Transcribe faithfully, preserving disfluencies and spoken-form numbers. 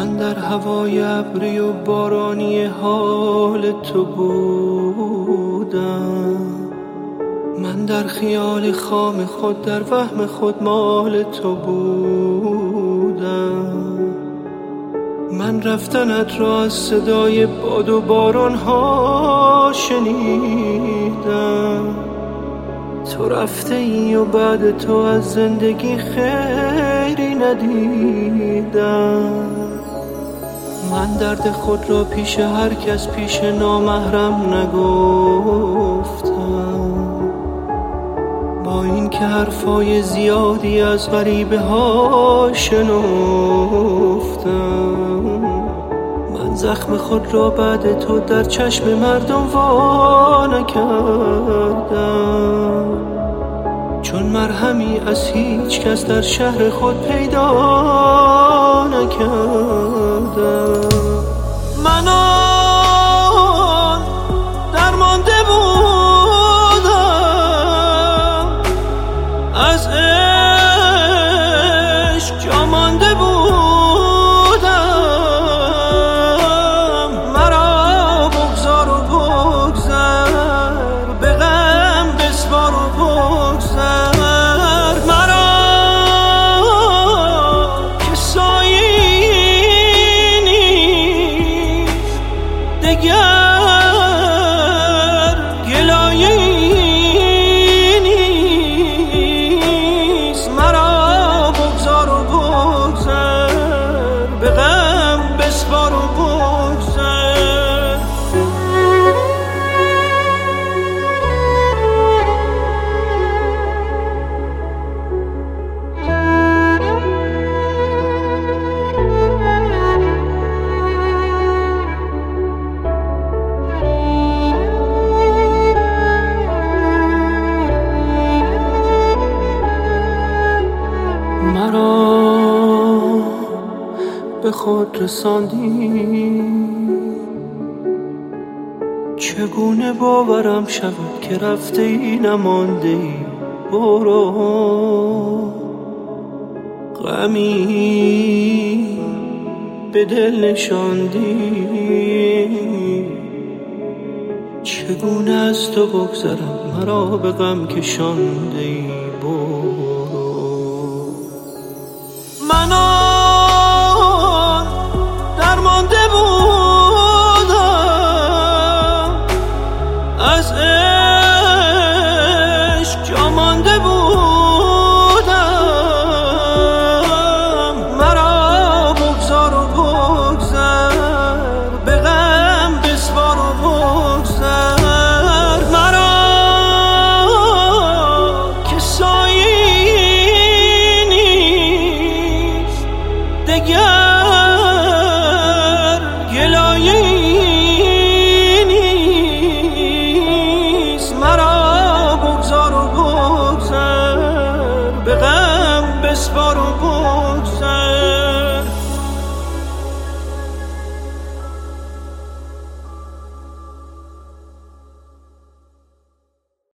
من در هوای ابری و بارانی حال تو بودم، من در خیال خام خود در وهم خود مال تو بودم. من رفتنت را از صدای باد و باران ها شنیدم، تو رفته ای و بعد تو از زندگی خیری ندیدم. من درد خود را پیش هر کس پیش نامحرم نگفتم، با این که حرفای زیادی از غریبه ها شنفتم. من زخم خود را بعد تو در چشم مردم وا نکردم، چون مرهمی از هیچ کس در شهر خود پیدا نکردم. من آن درمانده بودم، از عشق جا مانده بودم. مرا بگذار و بگذر، به غم بسپار و بگذر مرا که سایه‌ای نیست دگر، گلایه‌ای نیست. مرا بگذار و بگذر، به غم بسپار و بگذر. مرا به خود رساندی، چگونه باورم شود که رفته ای نمانده ای. برو غمی به دل نشاندی، چگونه از تو بگذرم مرا به غم کشانده ای. برو من آن درمانده بودم، از عشق جا مانده بودم. مرا بگذار و بگذر، به غم بسپار و بگذر مرا که سایه‌ای نیست دگر، گلایه‌ای نیست. مرا بگذار و بگذر، به غم بسپار و بگذر.